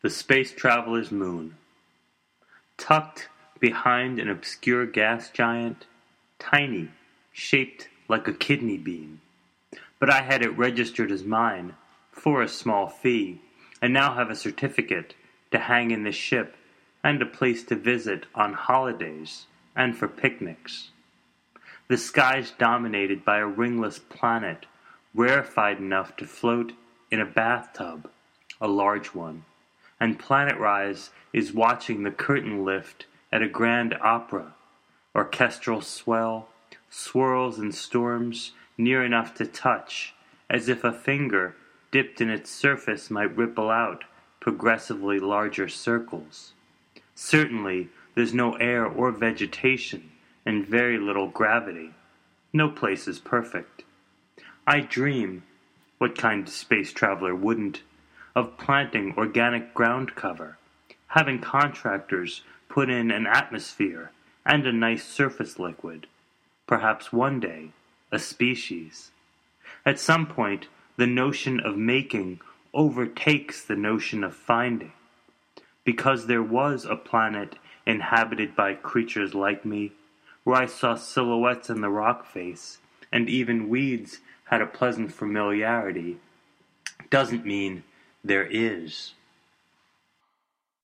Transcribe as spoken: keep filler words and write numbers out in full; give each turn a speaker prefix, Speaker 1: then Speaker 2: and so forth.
Speaker 1: The Space Traveler's Moon. Tucked behind an obscure gas giant, tiny, shaped like a kidney bean. But I had it registered as mine, for a small fee, and now have a certificate to hang in the ship, and a place to visit on holidays and for picnics. The sky's dominated by a ringless planet, rarefied enough to float in a bathtub, a large one. And Planetrise is watching the curtain lift at a grand opera. Orchestral swell, swirls and storms near enough to touch, as if a finger dipped in its surface might ripple out progressively larger circles. Certainly there's no air or vegetation, and very little gravity. No place is perfect. I dream, what kind of space traveler wouldn't, of planting organic ground cover, having contractors put in an atmosphere and a nice surface liquid, perhaps one day a species. At some point, the notion of making overtakes the notion of finding, because there was a planet inhabited by creatures like me, where I saw silhouettes in the rock face, and even weeds had a pleasant familiarity, doesn't mean there is.